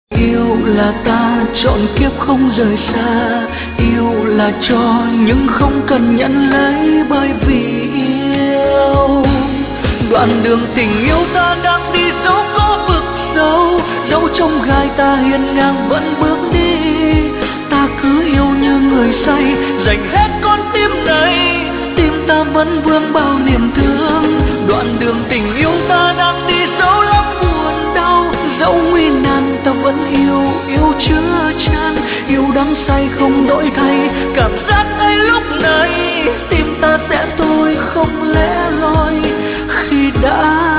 Yêu là ta chọn kiếp không rời xa, yêu là cho nhưng không cần nhận lấy, bởi vì yêu. Đoạn đường tình yêu ta đang đi dẫu có vực sâu, dẫu trong gai ta hiên ngang vẫn bước đi. Ta cứ yêu như người say, dành hết con tim này, tim ta vẫn vương bao niềm thương. Đoạn đường tình yêu ta đang đi dẫu lắm buồn đau, dẫu nguy nan ta vẫn yêu, yêu chứa chan, yêu đắm say không đổi thay. Cảm giác ấy lúc này tim ta sẽ thôi không lẽ loi khi đã